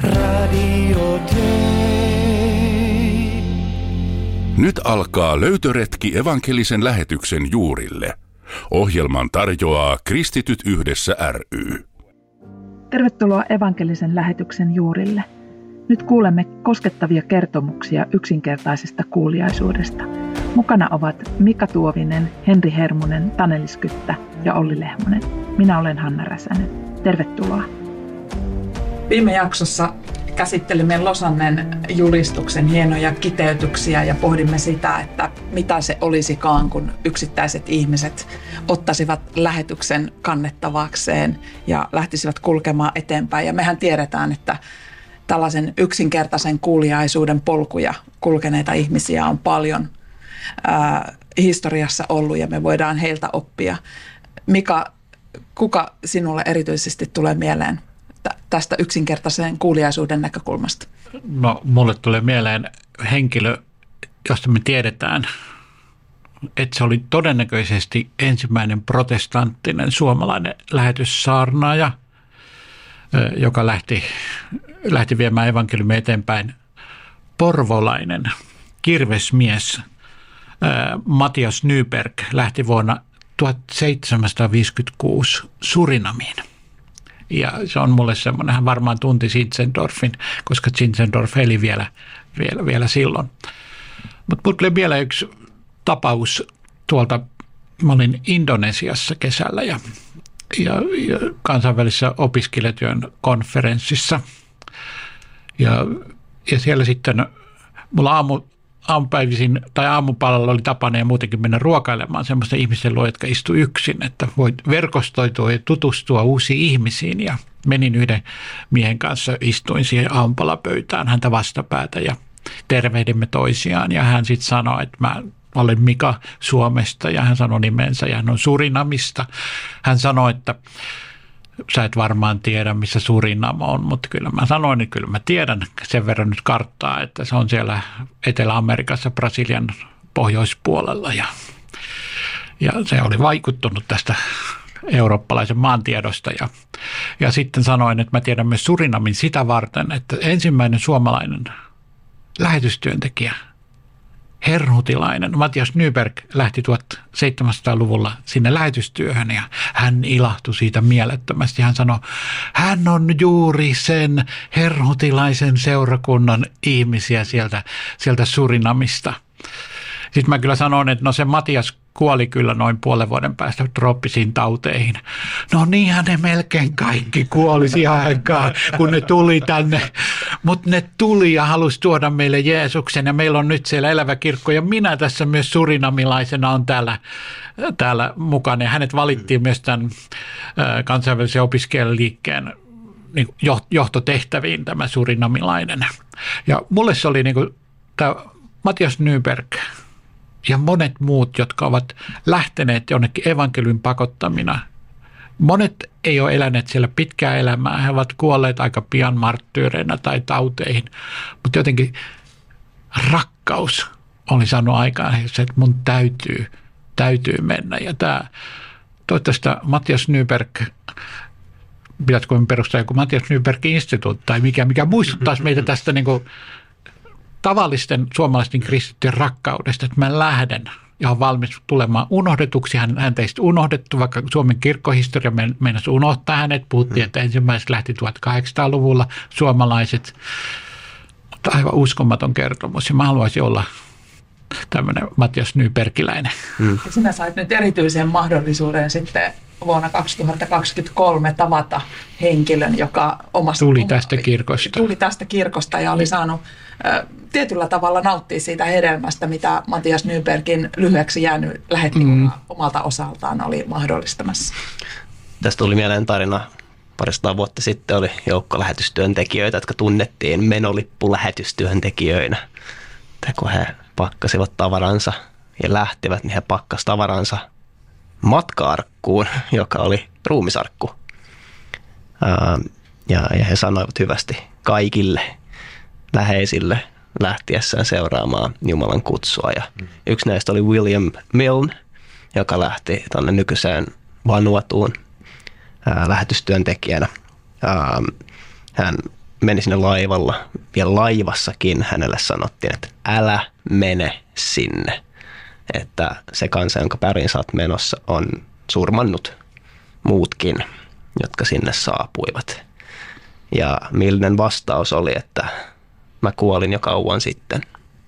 Radio Day. Nyt alkaa löytöretki evankelisen lähetyksen juurille. Ohjelman tarjoaa Kristityt yhdessä ry. Tervetuloa evankelisen lähetyksen juurille. Nyt kuulemme koskettavia kertomuksia yksinkertaisesta kuuliaisuudesta. Mukana ovat Mika Tuovinen, Henri Hermunen, Taneli Skyttä ja Olli Lehmonen. Minä olen Hanna Räsänen. Tervetuloa. Viime jaksossa käsittelimme Losannen julistuksen hienoja kiteytyksiä ja pohdimme sitä, että mitä se olisikaan, kun yksittäiset ihmiset ottaisivat lähetyksen kannettavakseen ja lähtisivät kulkemaan eteenpäin. Ja mehän tiedetään, että tällaisen yksinkertaisen kuuliaisuuden polkuja kulkeneita ihmisiä on paljon historiassa ollut ja me voidaan heiltä oppia. Mika, kuka sinulle erityisesti tulee mieleen tästä yksinkertaisen kuuliaisuuden näkökulmasta? No, mulle tulee mieleen henkilö, josta me tiedetään, että se oli todennäköisesti ensimmäinen protestanttinen suomalainen lähetyssaarnaaja, joka lähti viemään evankeliumia eteenpäin. Porvolainen kirvesmies Matias Nyberg lähti vuonna 1756 Surinamiin. Ja se on mulle semmoinen, hän varmaan tunti Zinzendorfin, koska Zinzendorf eli vielä silloin. Mutta mulle tuli vielä yksi tapaus tuolta, mä olin Indonesiassa kesällä ja kansainvälisessä opiskelijatyön konferenssissa. Ja siellä sitten mulla aamupäivisin tai aamupalalla oli tapana ja muutenkin mennä ruokailemaan semmoista ihmisten luo, jotka istu yksin, että voit verkostoitua ja tutustua uusiin ihmisiin. Ja menin yhden miehen kanssa, istuin siihen aamupalapöytään häntä vastapäätä ja tervehdimme toisiaan. Ja hän sitten sanoi, että mä olen Mika Suomesta ja hän sanoi nimensä ja hän on Surinamista. Hän sanoi, että sä et varmaan tiedä, missä Surinama on, mutta kyllä mä sanoin, että kyllä mä tiedän sen verran nyt karttaa, että se on siellä Etelä-Amerikassa, Brasilian pohjoispuolella. Ja se oli vaikuttunut tästä eurooppalaisen maantiedosta. Ja sitten sanoin, että mä tiedän myös Surinamin sitä varten, että ensimmäinen suomalainen lähetystyöntekijä, herhutilainen Matias Nyberg lähti 1700-luvulla sinne lähetystyöhön ja hän ilahtui siitä mielettömästi. Hän sanoi, hän on juuri sen herhutilaisen seurakunnan ihmisiä sieltä Surinamista. Sitten mä kyllä sanoin, että no se Matias kuoli kyllä noin puolen vuoden päästä trooppisiin tauteihin. No niinhän ne melkein kaikki kuoli siihen aikaan, kun ne tuli tänne. Mutta ne tuli ja halusi tuoda meille Jeesuksen ja meillä on nyt siellä elävä kirkko. Ja minä tässä myös surinamilaisena on täällä mukana. Ja hänet valittiin myös tämän kansainvälisen opiskelijaliikkeen johtotehtäviin tämä surinamilainen. Ja mulle se oli niin kuin tämä Matias Nyberg ja monet muut, jotka ovat lähteneet jonnekin evankeliumin pakottamina. Monet ei ole eläneet siellä pitkää elämää. He ovat kuolleet aika pian marttyyreina tai tauteihin. Mutta jotenkin rakkaus oli saanut aikaan, että mun täytyy mennä. Ja toivottavasti Matias Nyberg, pitäisikö me perustaa joku Matias Nyberg-instituutti tai mikä muistuttaisi meitä tästä niin kuin tavallisten suomalaisten kristittyjen rakkaudesta, että mä lähden ja on valmis tulemaan unohdetuksi. Hän teistä unohdettu, vaikka Suomen kirkkohistoria meinasi unohtaa hänet. Puhuttiin, että ensimmäiset lähti 1800-luvulla suomalaiset. Mutta aivan uskomaton kertomus ja mä haluaisin olla tämmöinen Matias Nybergiläinen. Ja sinä sait nyt erityisen mahdollisuuden sitten vuonna 2023 tavata henkilön, joka tuli tästä kirkosta ja oli saanut tietyllä tavalla nauttia siitä hedelmästä, mitä Matias Nybergin lyhyeksi jäänyt lähettiläs omalta osaltaan oli mahdollistamassa. Tästä tuli mieleen tarina. Parista vuotta sitten oli joukko lähetystyöntekijöitä, jotka tunnettiin menolippulähetystyöntekijöinä. Kun he pakkasivat tavaransa ja lähtivät, niin he pakkasivat tavaransa matka-arkkuun, joka oli ruumisarkku. Ja he sanoivat hyvästi kaikille läheisille lähtiessään seuraamaan Jumalan kutsua. Ja yksi näistä oli William Milne, joka lähti tuonne nykyiseen Vanuatuun lähetystyöntekijänä. Hän meni sinne laivalla. Vielä laivassakin hänelle sanottiin, että älä mene sinne. Että se kansa, jonka pärin sä oot menossa, on surmannut muutkin, jotka sinne saapuivat. Ja Milnen vastaus oli, että mä kuolin jo kauan sitten.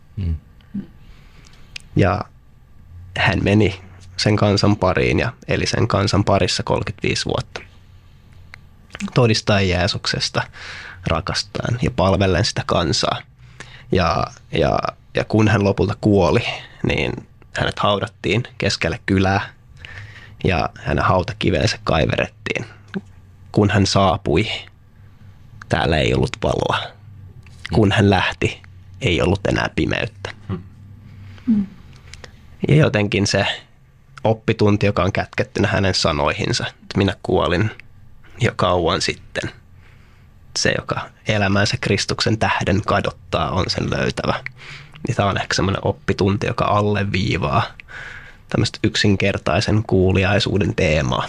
Ja hän meni sen kansan pariin ja eli sen kansan parissa 35 vuotta. Todistaen Jeesuksesta, rakastaen ja palvellen sitä kansaa. Ja kun hän lopulta kuoli, niin hänet haudattiin keskelle kylää ja hänen hautakivensä kaiverettiin. Kun hän saapui, täällä ei ollut valoa. Kun hän lähti, ei ollut enää pimeyttä. Ja jotenkin se oppitunti, joka on kätkettynä hänen sanoihinsa, että minä kuolin jo kauan sitten. Se, joka elämänsä Kristuksen tähden kadottaa, on sen löytävä. Niin tämä on ehkä semmoinen oppitunti, joka alleviivaa tämmöistä yksinkertaisen kuuliaisuuden teemaa.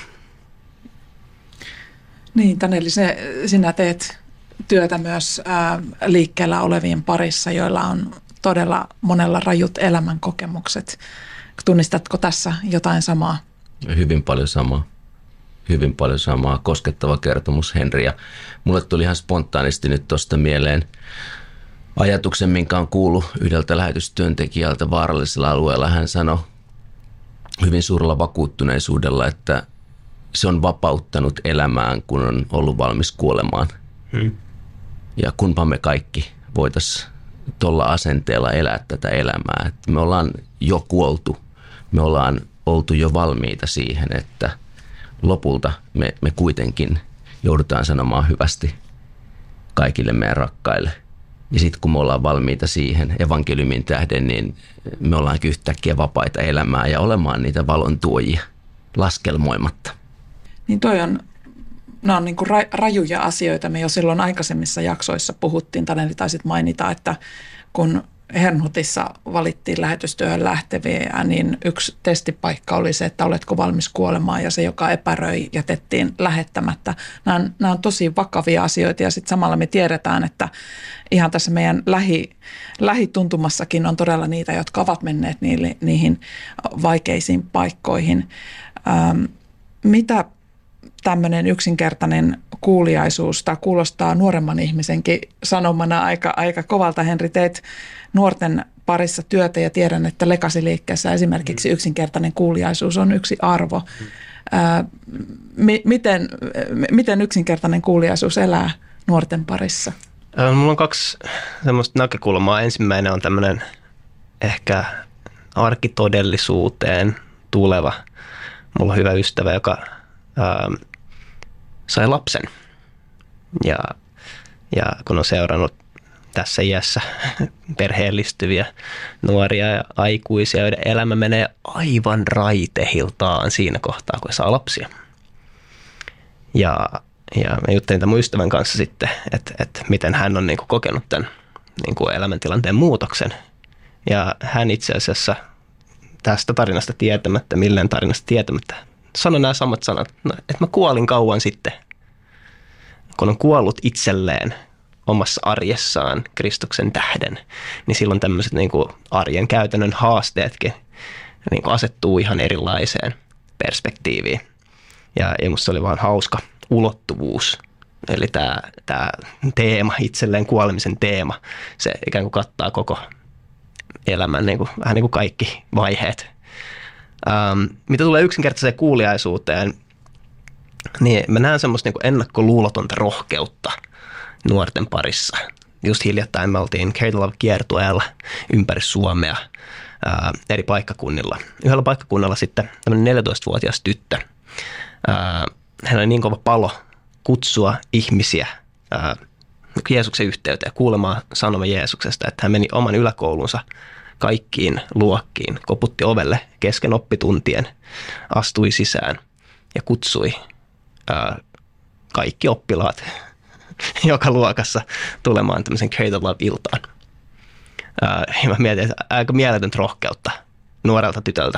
Niin, Taneli, sinä teet työtä myös liikkeellä olevien parissa, joilla on todella monella rajut elämän kokemukset. Tunnistatko tässä jotain samaa? Hyvin paljon samaa. Hyvin paljon samaa. Koskettava kertomus, Henri. Ja mulle tuli ihan spontaanisti nyt tuosta mieleen ajatuksen, minkä on kuullut yhdeltä lähetystyöntekijältä vaarallisella alueella. Hän sanoi hyvin suurella vakuuttuneisuudella, että se on vapauttanut elämään, kun on ollut valmis kuolemaan. Ja kunpa me kaikki voitaisiin tuolla asenteella elää tätä elämää. Että me ollaan jo kuoltu, me ollaan oltu jo valmiita siihen, että lopulta me kuitenkin joudutaan sanomaan hyvästi kaikille meidän rakkaille. Ja sitten kun me ollaan valmiita siihen evankeliumin tähden, niin me ollaan yhtäkkiä vapaita elämää ja olemaan niitä valon tuojia laskelmoimatta. Niin nämä on niin kuin rajuja asioita. Me jo silloin aikaisemmissa jaksoissa puhuttiin, Taneli taisit mainita, että kun Herrnhutissa valittiin lähetystyöhön lähteviä, niin yksi testipaikka oli se, että oletko valmis kuolemaan, ja se, joka epäröi, jätettiin lähettämättä. Nämä on tosi vakavia asioita, ja sitten samalla me tiedetään, että ihan tässä meidän lähituntumassakin on todella niitä, jotka ovat menneet niihin vaikeisiin paikkoihin. Mitä tämmöinen yksinkertainen kuuliaisuus, tämä kuulostaa nuoremman ihmisenkin sanomana aika kovalta. Henri, teet nuorten parissa työtä ja tiedän, että Lekasi-liikkeessä esimerkiksi yksinkertainen kuuliaisuus on yksi arvo. Miten yksinkertainen kuuliaisuus elää nuorten parissa? Mulla on 2 semmoista näkökulmaa. Ensimmäinen on tämmöinen ehkä arkitodellisuuteen tuleva. Mulla on hyvä ystävä, joka sai lapsen. Ja kun on seurannut tässä iässä perheellistyviä nuoria ja aikuisia, joiden elämä menee aivan raitehiltaan siinä kohtaa, kun saa lapsia. Ja mä juttelin tämän mun ystävän kanssa sitten, että miten hän on niinku kokenut tämän niinku elämäntilanteen muutoksen. Ja hän itse asiassa tästä tarinasta tietämättä, millään tarinasta tietämättä, sanoi nämä samat sanat, että mä kuolin kauan sitten, kun on kuollut itselleen omassa arjessaan Kristuksen tähden, niin silloin tämmöiset niin kuin arjen käytännön haasteetkin niin kuin asettuu ihan erilaiseen perspektiiviin. Ja musta se oli vaan hauska ulottuvuus. Eli tämä teema, itselleen kuolemisen teema, se ikään kuin kattaa koko elämän niin kuin, vähän niin kuin kaikki vaiheet. Mitä tulee yksinkertaiseen kuuliaisuuteen, niin mä näen semmoista niin kuin ennakkoluulotonta rohkeutta nuorten parissa. Just hiljattain me oltiin Care the Love-kiertueella ympäri Suomea eri paikkakunnilla. Yhdellä paikkakunnalla sitten tämmöinen 14-vuotias tyttö. Hän oli niin kova palo kutsua ihmisiä Jeesuksen yhteyteen kuulemaan sanoma Jeesuksesta, että hän meni oman yläkoulunsa kaikkiin luokkiin, koputti ovelle kesken oppituntien, astui sisään ja kutsui kaikki oppilaat joka luokassa tulemaan tämmöisen Care the Love-iltaan. Ja mä mietin, että aika mieletöntä rohkeutta nuorelta tytöltä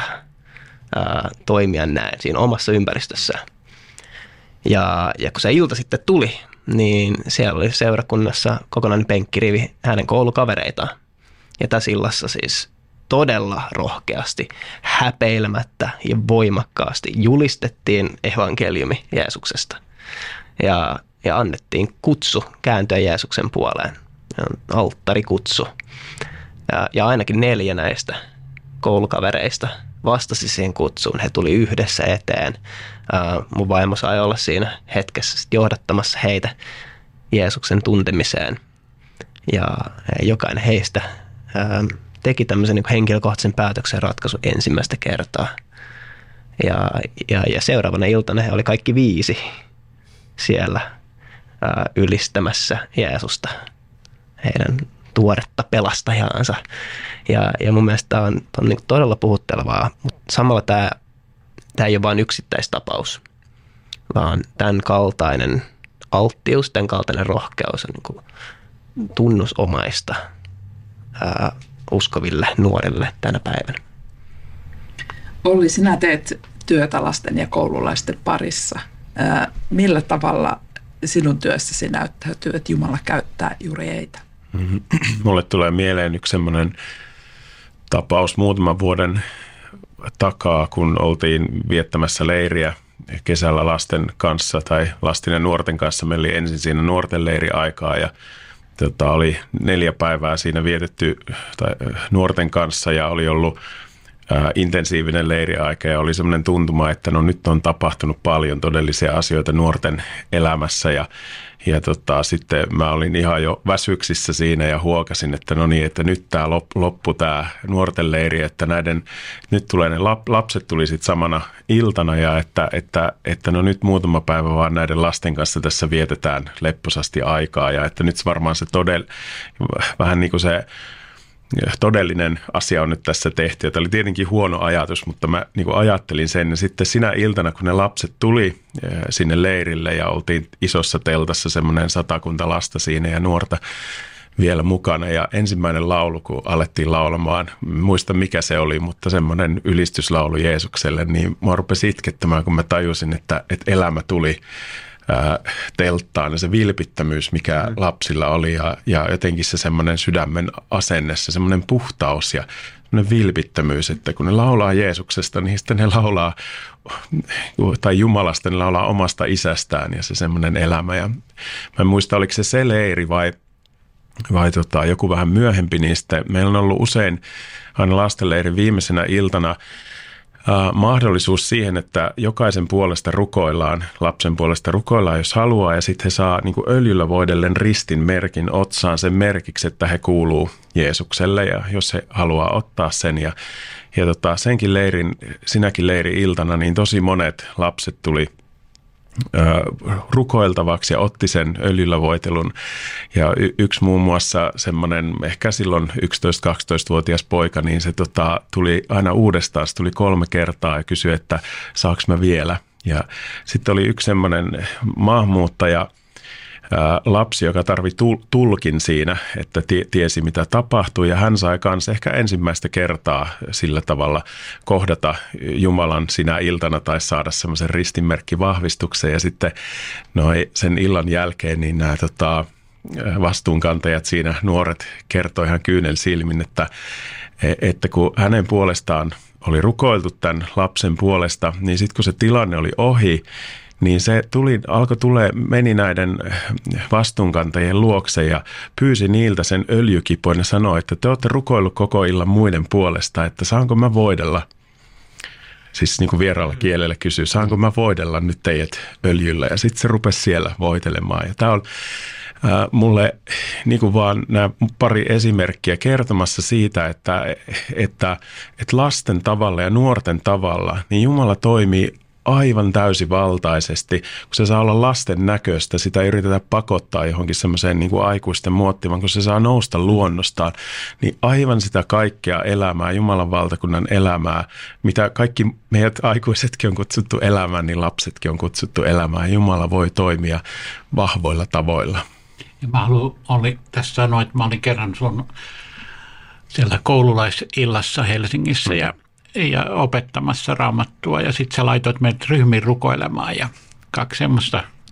toimia näin siinä omassa ympäristössään. Ja kun se ilta sitten tuli, niin siellä oli seurakunnassa kokonainen penkkirivi hänen koulukavereitaan. Ja tässä illassa siis todella rohkeasti, häpeilemättä ja voimakkaasti julistettiin evankeliumi Jeesuksesta. Ja annettiin kutsu kääntyä Jeesuksen puoleen, alttarikutsu. Ja ainakin 4 näistä koulukavereista vastasi siihen kutsuun. He tuli yhdessä eteen. Mun vaimo sai olla siinä hetkessä sit johdattamassa heitä Jeesuksen tuntemiseen. Ja jokainen heistä teki tämmöisen niin henkilökohtaisen päätöksen ratkaisun ensimmäistä kertaa. Ja seuraavana iltana he oli kaikki 5 siellä ylistämässä Jeesusta, heidän tuoretta pelastajaansa. Ja mun mielestä tämä on niin todella puhuttelevaa, mutta samalla tämä ei ole vain yksittäistapaus, vaan tämän kaltainen alttius, tämän kaltainen rohkeus on niin kuin tunnusomaista uskoville nuorille tänä päivänä. Olli, sinä teet työtä lasten ja koululaisten parissa. Millä tavalla sinun työssäsi näyttäytyy, että Jumala käyttää juuri heitä? Mulle tulee mieleen yksi semmoinen tapaus muutaman vuoden takaa, kun oltiin viettämässä leiriä kesällä lasten kanssa tai lasten ja nuorten kanssa. Meillä oli ensin siinä nuorten leiriaikaa ja oli 4 päivää siinä vietetty nuorten kanssa ja oli ollut intensiivinen leiriaika ja oli semmoinen tuntuma, että no nyt on tapahtunut paljon todellisia asioita nuorten elämässä ja sitten mä olin ihan jo väsyksissä siinä ja huokasin, että no niin, että nyt tämä loppu tämä nuorten leiri, että nyt tulee ne lapset tuli sitten samana iltana ja että no nyt muutama päivä vaan näiden lasten kanssa tässä vietetään lepposasti aikaa ja että nyt varmaan se vähän niin kuin se todellinen asia on nyt tässä tehty. Tämä oli tietenkin huono ajatus, mutta mä niin kuin ajattelin sen. Ja sitten sinä iltana, kun ne lapset tuli sinne leirille ja oltiin isossa teltassa semmoinen 100 lasta siinä ja nuorta vielä mukana. Ja ensimmäinen laulu, kun alettiin laulamaan, muista mikä se oli, mutta semmoinen ylistyslaulu Jeesukselle, niin mä rupesin itkettämään, kun mä tajusin, että elämä tuli telttaan ja se vilpittömyys, mikä lapsilla oli ja jotenkin se semmoinen sydämen asenne, se semmoinen puhtaus ja semmoinen vilpittömyys, että kun ne laulaa Jeesuksesta, niin sitten ne laulaa, tai Jumalasta ne laulaa omasta isästään ja se semmoinen elämä. Ja mä en muista, oliko se leiri vai joku vähän myöhempi, niin sitten meillä on ollut usein aina lastenleirin viimeisenä iltana mahdollisuus siihen, että jokaisen puolesta rukoillaan, lapsen puolesta rukoillaan, jos haluaa, ja sitten he saa niin kuin öljyllä voidellen ristin merkin otsaan sen merkiksi, että he kuuluu Jeesukselle, ja jos he haluaa ottaa sen, ja sinäkin leiri-iltana, niin tosi monet lapset tuli rukoiltavaksi ja otti sen öljyllä voitelun. Ja yksi muun muassa semmoinen ehkä silloin 11-12-vuotias poika, niin se tuli aina uudestaan, se tuli 3 kertaa ja kysyi, että saanko mä vielä. Ja sitten oli yksi semmoinen maahanmuuttaja, lapsi, joka tarvitsi tulkin siinä, että tiesi mitä tapahtui ja hän sai kanssa ehkä ensimmäistä kertaa sillä tavalla kohdata Jumalan sinä iltana tai saada semmoisen ristinmerkkivahvistuksen ja sitten sen illan jälkeen niin nämä vastuunkantajat siinä nuoret kertoi ihan kyynel silmin, että kun hänen puolestaan oli rukoiltu tämän lapsen puolesta, niin sitten kun se tilanne oli ohi, niin se meni näiden vastuunkantajien luokse ja pyysi niiltä sen öljykipoin ja sanoi, että te olette rukoillut koko illan muiden puolesta, että saanko mä voidella? Siis niin kuin vieraalla kielellä kysyy, saanko mä voidella nyt teidät öljyllä? Ja sitten se rupesi siellä voitelemaan. Ja tämä on mulle niin kuin vaan nämä pari esimerkkiä kertomassa siitä, että lasten tavalla ja nuorten tavalla, niin Jumala toimii aivan täysivaltaisesti, kun se saa olla lasten näköistä, sitä ei yritetä pakottaa johonkin semmoiseen niin kuin aikuisten muottiin, vaan kun se saa nousta luonnostaan, niin aivan sitä kaikkea elämää, Jumalan valtakunnan elämää, mitä kaikki meidät aikuisetkin on kutsuttu elämään, niin lapsetkin on kutsuttu elämään. Jumala voi toimia vahvoilla tavoilla. Ja mä olin tässä sanoa, että mä olin kerran sun siellä koululaisillassa Helsingissä ja opettamassa Raamattua ja sitten sä laitoit meidät ryhmiin rukoilemaan ja 2 semmoista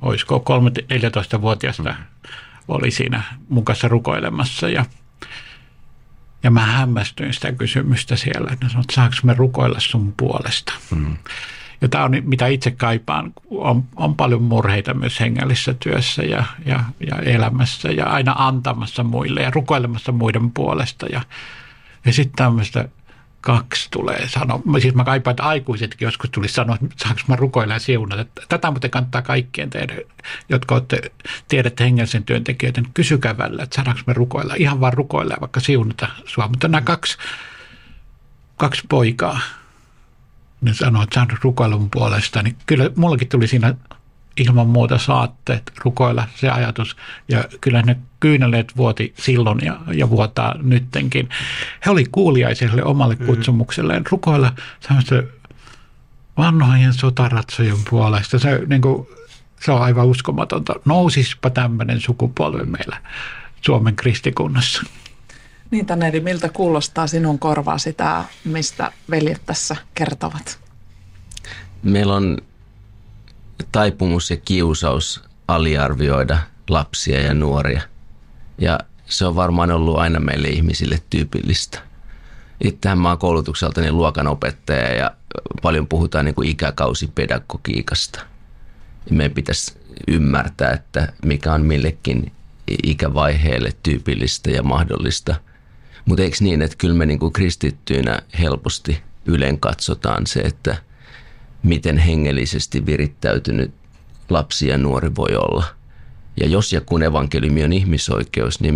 olisiko 14-vuotiaasta oli siinä mun kanssa rukoilemassa ja mä hämmästyin sitä kysymystä siellä, että sanoin, että saanko me rukoilla sun puolesta. Ja tämä on, mitä itse kaipaan, on paljon murheita myös hengellisessä työssä ja elämässä ja aina antamassa muille ja rukoilemassa muiden puolesta. Ja sitten tämmöistä 2 tulee sanoa. Siis mä kaipaan, että aikuisetkin joskus tulisi sanoa, että saanko mä rukoilla ja siunata. Tätä muuten kannattaa kaikkien tehdä, jotka tiedätte hengellisen työntekijöiden. Kysykää välillä, että saadaanko me rukoilla. Ihan vaan rukoilla ja vaikka siunata sua. Mutta nämä kaksi poikaa, ne sanoo, että saan rukoilla mun puolesta. Niin kyllä mullakin tuli siinä ilman muuta saatteet rukoilla se ajatus. Ja kyllä ne kyyneleet vuoti silloin ja vuotaa nyttenkin. He oli kuuliaisia sille omalle kutsumukselleen rukoilla semmoista vanhojen sotaratsojen puolesta. Se on aivan uskomatonta. Nousispa tämmöinen sukupolvi meillä Suomen kristikunnassa. Niin, Taneli, miltä kuulostaa sinun korvaa sitä, mistä veljet tässä kertovat? Meillä on taipumus ja kiusaus aliarvioida lapsia ja nuoria. Ja se on varmaan ollut aina meille ihmisille tyypillistä. Itsehän mä oon koulutukseltani luokanopettaja ja paljon puhutaan niin kuin ikäkausipedagogiikasta. Meidän pitäisi ymmärtää, että mikä on millekin ikävaiheelle tyypillistä ja mahdollista. Mutta eikö niin, että kyllä me niin kuin kristittyinä helposti ylen katsotaan se, että miten hengellisesti virittäytynyt lapsi ja nuori voi olla. Ja jos ja kun evankeliumi on ihmisoikeus, niin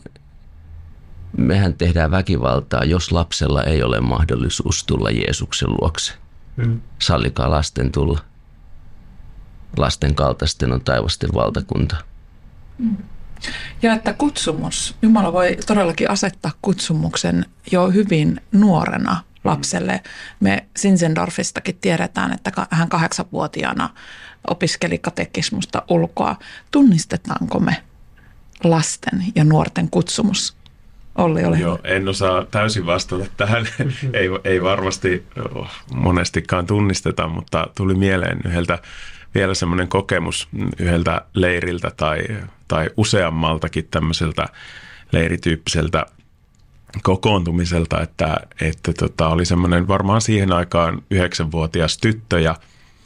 mehän tehdään väkivaltaa, jos lapsella ei ole mahdollisuus tulla Jeesuksen luokse. Sallikaa lasten tulla. Lasten kaltaisten on taivasten valtakunta. Ja että kutsumus, Jumala voi todellakin asettaa kutsumuksen jo hyvin nuorena lapselle. Me Zinzendorfistakin tiedetään, että hän 8-vuotiaana opiskeli katekismusta ulkoa. Tunnistetaanko me lasten ja nuorten kutsumus? Olli, ole Joo, en osaa täysin vastata tähän. ei varmasti monestikaan tunnisteta, mutta tuli mieleen vielä semmoinen kokemus yhdeltä leiriltä tai useammaltakin tämmöiseltä leirityyppiseltä kokoontumiselta, että oli semmoinen varmaan siihen aikaan 9-vuotias tyttö ja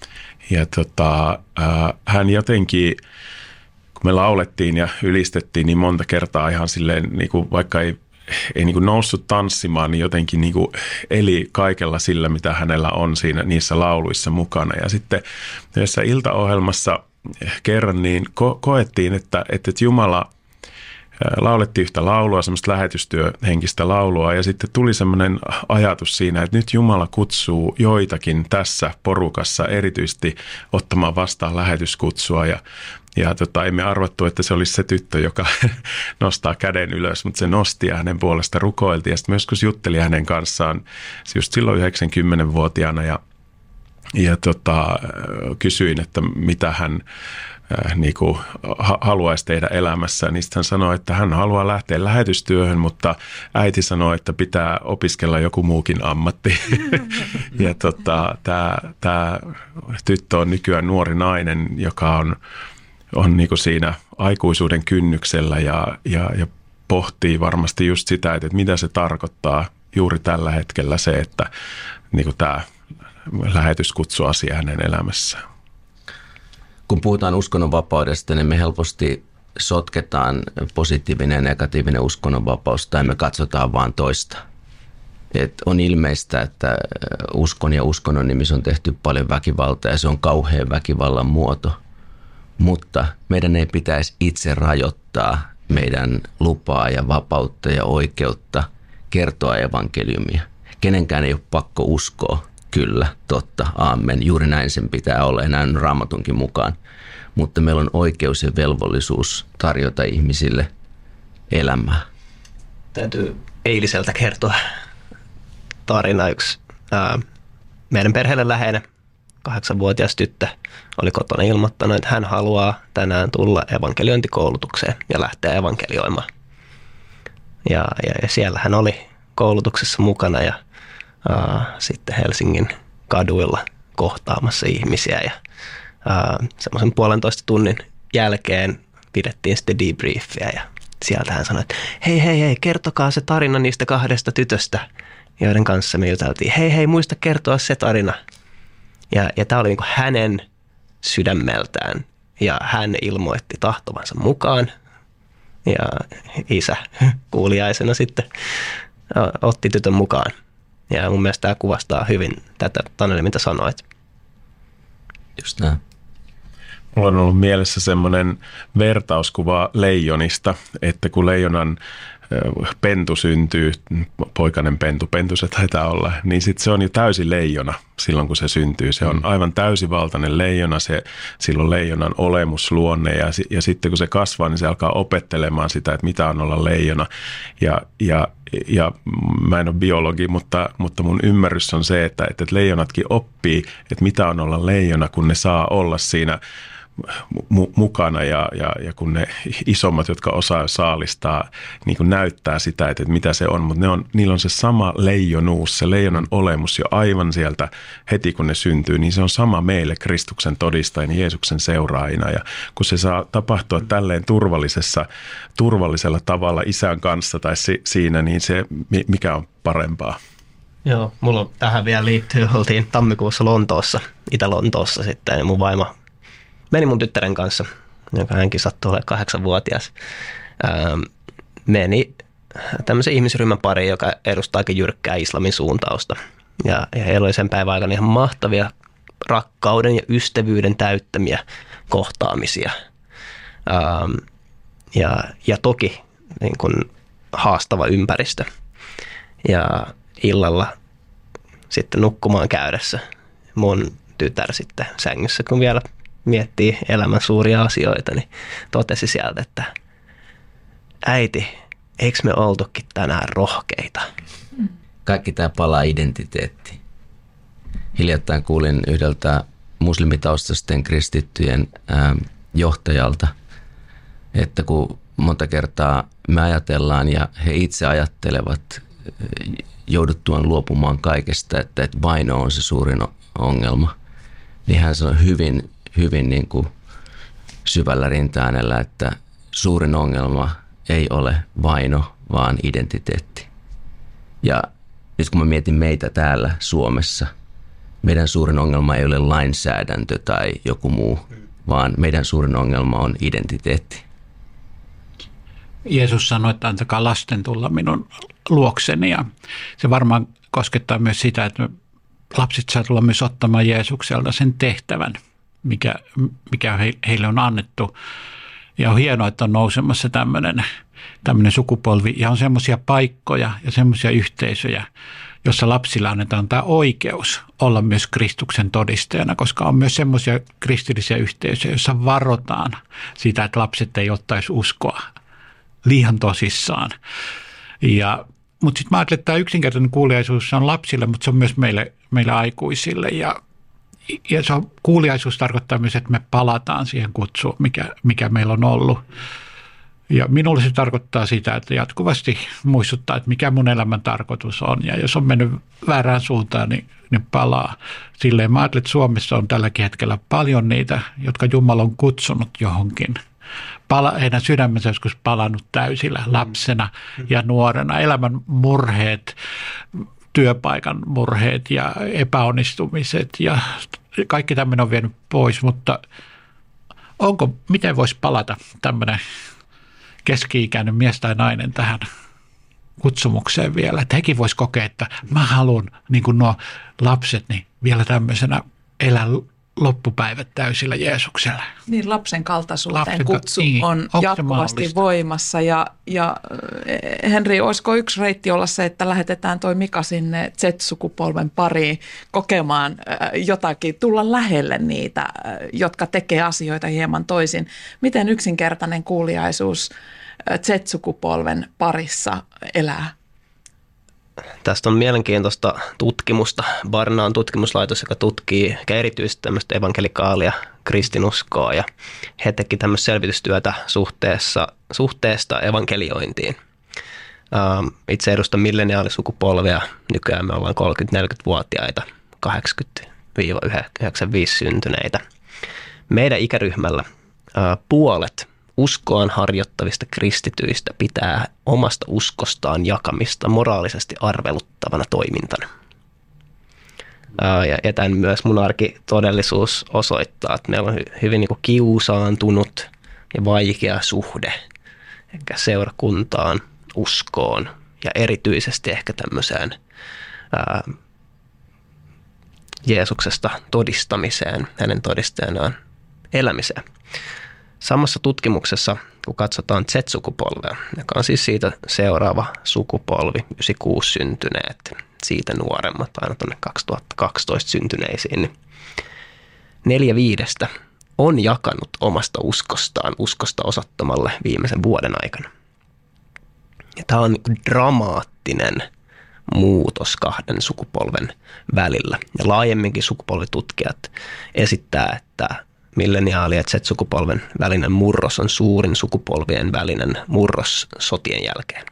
hän jotenkin, kun me laulettiin ja ylistettiin niin monta kertaa ihan silleen, niin kuin vaikka ei niin kuin noussut tanssimaan, niin jotenkin niin kuin eli kaikella sillä, mitä hänellä on niissä lauluissa mukana. Ja sitten yhdessä iltaohjelmassa kerran niin koettiin, että Jumala laulettiin yhtä laulua, semmoista lähetystyöhenkistä laulua, ja sitten tuli semmoinen ajatus siinä, että nyt Jumala kutsuu joitakin tässä porukassa erityisesti ottamaan vastaan lähetyskutsua, ja emme arvattu, että se olisi se tyttö, joka nostaa käden ylös, mutta se nosti ja hänen puolesta rukoiltiin, ja sitten myös kun jutteli hänen kanssaan just silloin 90-vuotiaana, ja kysyin, että mitä hän niin kuin haluaisi tehdä elämässä, niin sitten hän sanoi, että hän haluaa lähteä lähetystyöhön, mutta äiti sanoi, että pitää opiskella joku muukin ammatti. Ja tämä tyttö on nykyään nuori nainen, joka on niin kuin siinä aikuisuuden kynnyksellä ja pohtii varmasti just sitä, että mitä se tarkoittaa juuri tällä hetkellä se, että niin kuin tämä lähetyskutsuasia hänen elämässään. Kun puhutaan uskonnonvapaudesta, niin me helposti sotketaan positiivinen ja negatiivinen uskonnonvapaus tai me katsotaan vaan toista. Et on ilmeistä, että uskon ja uskonnon nimissä on tehty paljon väkivaltaa ja se on kauhean väkivallan muoto. Mutta meidän ei pitäisi itse rajoittaa meidän lupaa ja vapautta ja oikeutta kertoa evankeliumia. Kenenkään ei ole pakko uskoa. Kyllä, totta, aamen. Juuri näin sen pitää olla ja näin Raamatunkin mukaan. Mutta meillä on oikeus ja velvollisuus tarjota ihmisille elämää. Täytyy eiliseltä kertoa tarina. Yksi meidän perheelle läheinen 8-vuotias tyttö oli kotona ilmoittanut, että hän haluaa tänään tulla evankeliointikoulutukseen ja lähteä evankelioimaan. Ja siellä hän oli koulutuksessa mukana ja sitten Helsingin kaduilla kohtaamassa ihmisiä ja semmoisen 1,5 tunnin jälkeen pidettiin sitten debriefia ja sieltä hän sanoi, että hei, kertokaa se tarina niistä 2 tytöstä, joiden kanssa me juteltiin. Hei, muista kertoa se tarina. Ja tämä oli niin kuin hänen sydämeltään ja hän ilmoitti tahtovansa mukaan ja isä kuuliaisena sitten otti tytön mukaan. Ja mun mielestä tämä kuvastaa hyvin tätä, Taneli, mitä sanoit. Just näin. Mulla on ollut mielessä semmoinen vertauskuva leijonista, että kun leijonan pentu syntyy, poikainen pentu se taitaa olla, niin sitten se on jo täysi leijona silloin, kun se syntyy. Se on aivan täysivaltainen leijona, silloin leijonan olemusluonne ja sitten kun se kasvaa, niin se alkaa opettelemaan sitä, että mitä on olla leijona. Ja mä en ole biologi, mutta mun ymmärrys on se, että leijonatkin oppii, että mitä on olla leijona, kun ne saa olla siinä mukana ja kun ne isommat, jotka osaa saalistaa, niin kuin näyttää sitä, että mitä se on, mutta niillä on se sama leijonuus, se leijonan olemus jo aivan sieltä heti kun ne syntyy, niin se on sama meille Kristuksen todistajina, Jeesuksen seuraajina ja kun se saa tapahtua tälleen turvallisella tavalla isän kanssa tai siinä, niin se mikä on parempaa. Joo, mulla tähän vielä liittyy, oltiin tammikuussa Lontoossa, Itä-Lontoossa sitten ja mun vaimo meni mun tyttären kanssa, joka hänkin sattuu olemaan 8-vuotias. Meni tämmöisen ihmisryhmän pariin, joka edustaa aika jyrkkää islamin suuntausta. Ja heillä oli sen päivän aikana ihan mahtavia rakkauden ja ystävyyden täyttämiä kohtaamisia. Ja toki niin kuin haastava ympäristö. Ja illalla sitten nukkumaan käydessä mun tytär sitten sängyssä, kun vielä miettii elämän suuria asioita, niin totesi sieltä, että äiti, eikö me oltukin tänään rohkeita? Kaikki tämä palaa identiteettiin. Hiljattain kuulin yhdeltä muslimitaustaisten kristittyjen johtajalta, että kun monta kertaa me ajatellaan ja he itse ajattelevat jouduttuaan luopumaan kaikesta, että vaino on se suurin ongelma, niin hän sanoi hyvin niin kuin syvällä rintaäänellä, että suurin ongelma ei ole vaino, vaan identiteetti. Ja nyt kun mä mietin meitä täällä Suomessa, meidän suurin ongelma ei ole lainsäädäntö tai joku muu, vaan meidän suurin ongelma on identiteetti. Jeesus sanoi, että antakaa lasten tulla minun luokseni ja se varmaan koskettaa myös sitä, että lapset saa tulla myös ottamaan Jeesukselta sen tehtävän, mikä heille on annettu. Ja on hienoa, että on nousemassa tämmöinen sukupolvi ja on semmoisia paikkoja ja semmoisia yhteisöjä, jossa lapsilla annetaan tämä oikeus olla myös Kristuksen todistajana, koska on myös semmoisia kristillisiä yhteisöjä, joissa varotaan siitä, että lapset ei ottaisi uskoa liian tosissaan. Mutta sitten mä ajattelen, että tämä yksinkertainen kuuliaisuus on lapsille, mutta se on myös meille aikuisille. Ja se on, kuuliaisuus tarkoittaa myös, että me palataan siihen kutsuun, mikä meillä on ollut. Ja minulle se tarkoittaa sitä, että jatkuvasti muistuttaa, että mikä mun elämän tarkoitus on. Ja jos on mennyt väärään suuntaan, niin palaa. Silleen mä ajattelen, että Suomessa on tälläkin hetkellä paljon niitä, jotka Jumala on kutsunut johonkin. Heidän sydämensä joskus palannut täysillä lapsena ja nuorena. Elämän murheet, työpaikan murheet ja epäonnistumiset ja kaikki tämmöinen on vienyt pois, mutta miten voisi palata tämmöinen keski-ikäinen mies tai nainen tähän kutsumukseen vielä, että hekin voisi kokea, että mä haluan niin kuin nuo lapset niin vielä tämmöisenä elää loppupäivät täysillä Jeesuksella. Niin, lapsen kaltaisuuteen kutsu on jatkuvasti voimassa. Ja Henri, olisiko yksi reitti olla se, että lähetetään toi Mika sinne Z-sukupolven pariin kokemaan jotakin, tulla lähelle niitä, jotka tekee asioita hieman toisin. Miten yksinkertainen kuuliaisuus Z-sukupolven parissa elää? Tästä on mielenkiintoista tutkimusta. Barna on tutkimuslaitos, joka tutkii erityisesti tämmöistä evankelikaalia kristinuskoa ja he teki tämmöistä selvitystyötä suhteesta evankeliointiin. Itse edustan milleniaalisukupolvea. Nykyään me ollaan 30-40-vuotiaita, 80-95 syntyneitä. Meidän ikäryhmällä puolet uskoaan harjoittavista kristityistä pitää omasta uskostaan jakamista moraalisesti arveluttavana toimintana. Ja tämän myös mun arkitodellisuus osoittaa, että meillä on hyvin niin kuin kiusaantunut ja vaikea suhde ehkä seurakuntaan, uskoon ja erityisesti ehkä tämmöiseen Jeesuksesta todistamiseen, hänen todistajanaan elämiseen. Samassa tutkimuksessa, kun katsotaan Z-sukupolvea, joka on siis siitä seuraava sukupolvi, 96 syntyneet, siitä nuoremmat aina tuonne 2012 syntyneisiin, niin 4/5 on jakanut omasta uskostaan uskosta osoittamalle viimeisen vuoden aikana. Ja tämä on dramaattinen muutos 2 sukupolven välillä. Ja laajemminkin sukupolvitutkijat esittää, että milleniaali- ja Z-sukupolven välinen murros on suurin sukupolvien välinen murros sotien jälkeen.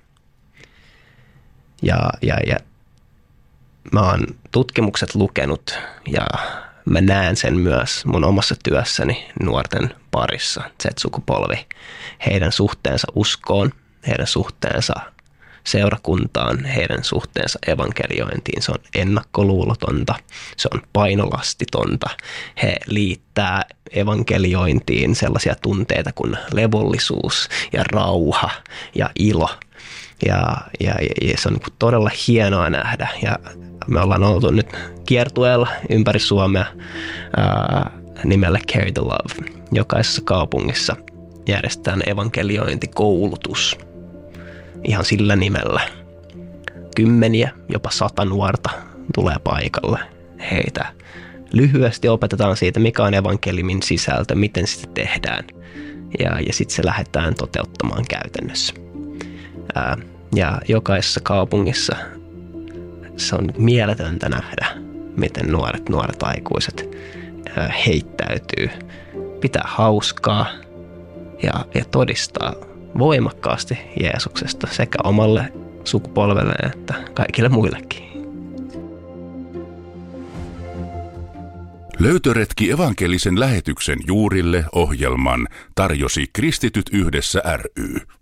Ja mä oon tutkimukset lukenut ja mä näen sen myös mun omassa työssäni nuorten parissa. Z-sukupolvi, heidän suhteensa uskoon, heidän suhteensa seurakuntaan, heidän suhteensa evankeliointiin. Se on ennakkoluulotonta, se on painolastitonta. He liittää evankeliointiin sellaisia tunteita kuin levollisuus ja rauha ja ilo. Ja se on todella hienoa nähdä. Ja me ollaan oltu nyt kiertueella ympäri Suomea nimellä Carry the Love. Jokaisessa kaupungissa järjestetään evankeliointikoulutus. Ihan sillä nimellä. 10, jopa 100 nuorta tulee paikalle. Heitä lyhyesti opetetaan siitä, mikä on evankeliumin sisältö, miten sitä tehdään. Ja sitten se lähdetään toteuttamaan käytännössä. Ja jokaisessa kaupungissa se on mieletöntä nähdä, miten nuoret aikuiset heittäytyy, pitää hauskaa ja todistaa voimakkaasti Jeesuksesta sekä omalle sukupolvelle että kaikille muillekin. Löytöretki evankelisen lähetyksen juurille -ohjelman tarjosi Kristityt yhdessä ry.